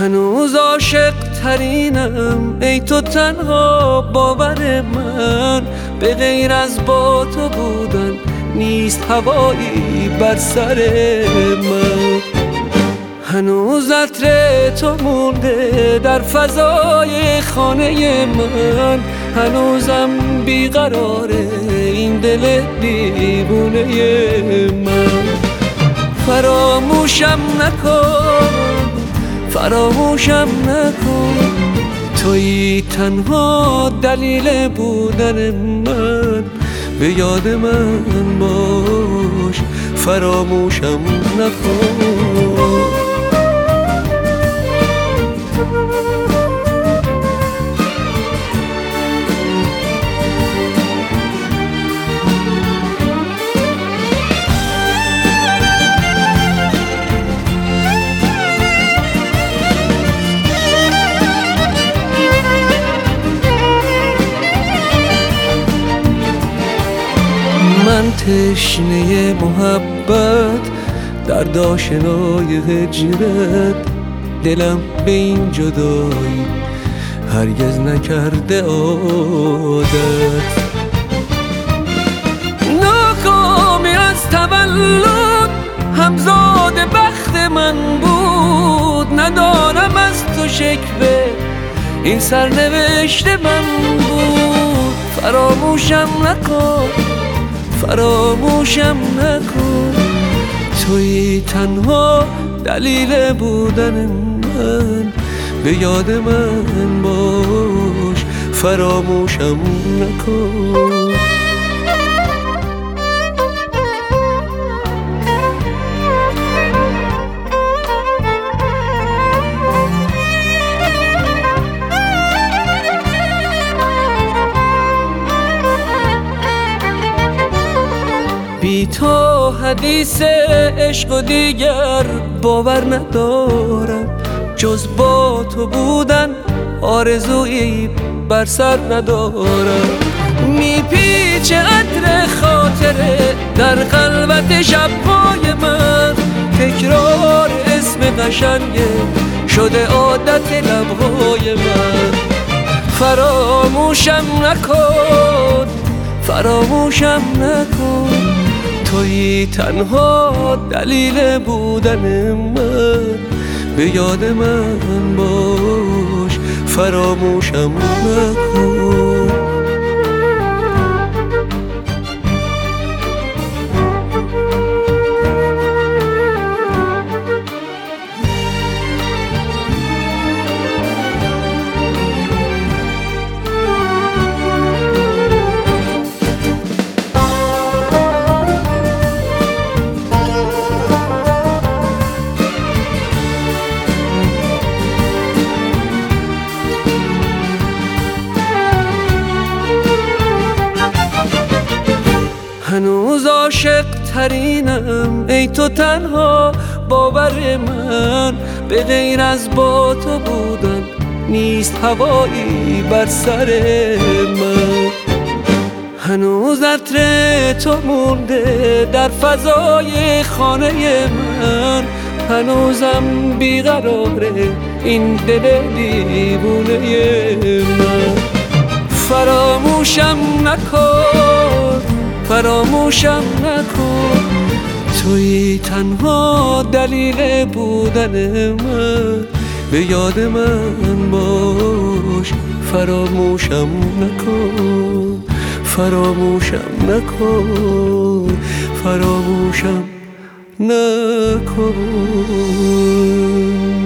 هنوز عاشق ترینم ای تو تنها باور من، به غیر از با تو بودن نیست هوایی بر سر من. هنوز عطر تو مونده در فضای خانه من، هنوزم بیقراره این دل دیوونه من. فراموشم نکن، فراموشم نکن، تویی تنها دلیل بودن من، به یاد من باش، فراموشم نکن. من تشنه محبت درد آشنای هجرت، دلم به این جدایی هرگز نکرده عادت. ناکامی از تولد همزاد بخت من بود، ندارم از تو شکوه این سرنوشت من بود. فراموشم نکن، فراموشم نکن، تویی تنها دلیل بودن من، به یاد من باش، فراموشم نکن. بی تو حدیث عشق و دیگر باور ندارم، جز با تو بودن آرزویی بر سر ندارم. میپیچه عطر خاطره در خلوت شب‌های من، تکرار اسم قشنگه شده عادت لب‌های من. فراموشم نکن، فراموشم نکن، تویی تنها دلیل بودن من، به یاد من باش، فراموشم نکن. هنوز عاشق ترینم ای تو تنها باور من، به غیر از با تو بودن نیست هوایی بر سر من. هنوز عطر تو مونده در فضای خانه من، هنوزم بیقراره این دل دیوونه من. فراموشم نکن، فراموشم نکن، تویی تنها دلیل بودن من، به یاد من باش، فراموشم نکن، فراموشم نکن، فراموشم نکن.